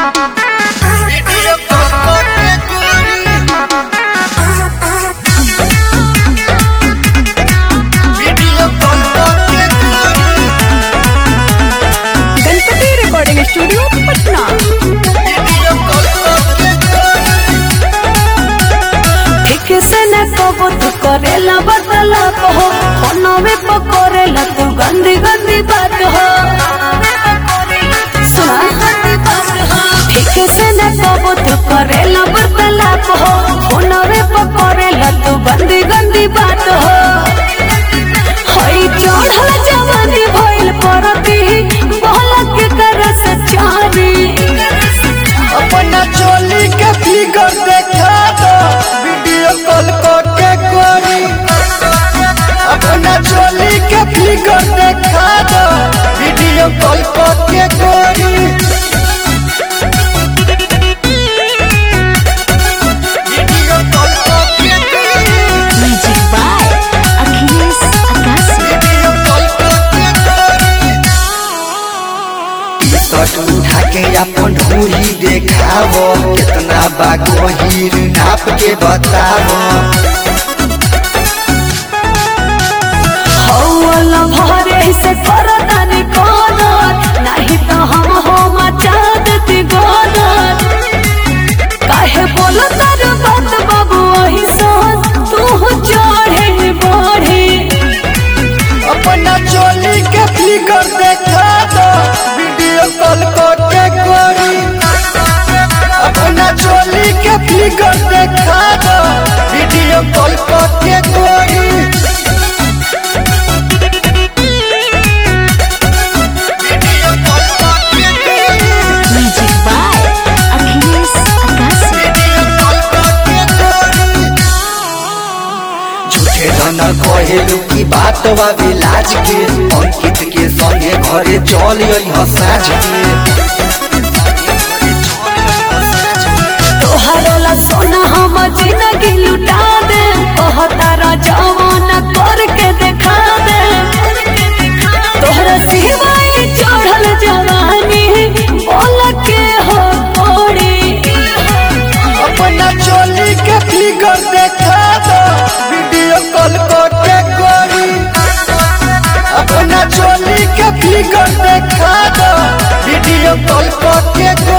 Studio Patna. एक से न कबो तू करेला बदला हो, फोनवे पर करेला तू गंदी गंदी बात हो। सुना ठीक से न कबो तू करेला बदला हो, फोनवे पर करेला तू गंदी गंदी बात हो। हई चढ़ल जवानी भइल परती बोला के कर सचारी। अपना चोली के फिगर देखा दो, वीडियो कॉल करके करी। अपना चोली के फिगर देखा दो, वीडियो कॉल करके करी। वीडियो कॉल करके करी। Music by Akhilesh Akashi. Video call करके करी। शर्ट उठा के अपन ढूंढी देखावो, कितना बा गहीर नाप के बतावो। हौला भरे से करतानी कोनत, नहीं तो हम हो मचा देती गोनत। काहे बोलता रे बात बाबू वही सोच तू चढ़े बढ़े। अपना चोली के फिगर देखा दो, वीडियो कॉल करके करी। अपना चोली के फिगर देखा दो, वीडियो कॉल करके करी। वीडियो कॉल करके करी। Music by Akhilesh Akashi. Video call करके करी। झूठे न कहेलू की बात बा लाज के, अंकित के संगे घरे चल अइह साँझ के। तोहरा सोना हम जिंदगी लुटा दे, कहतारा जवान करके देखा दे। तोहरा सिवाय चढ़ल जवानी बोल के हो पड़ी। अपना चोली के फिगर देखा दो, वीडियो कॉल करके करी। अपना चोली के फिगर देखा दो, वीडियो कॉल करके करी।